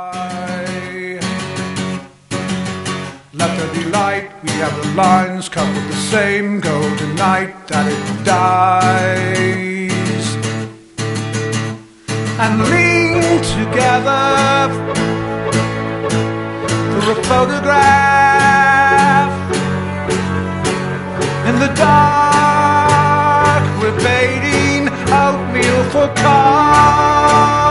sky. Let there be light, we have the lines cut with the same golden night that it dies. And lean together for a photograph. In the dark we're baiting oatmeal for cars.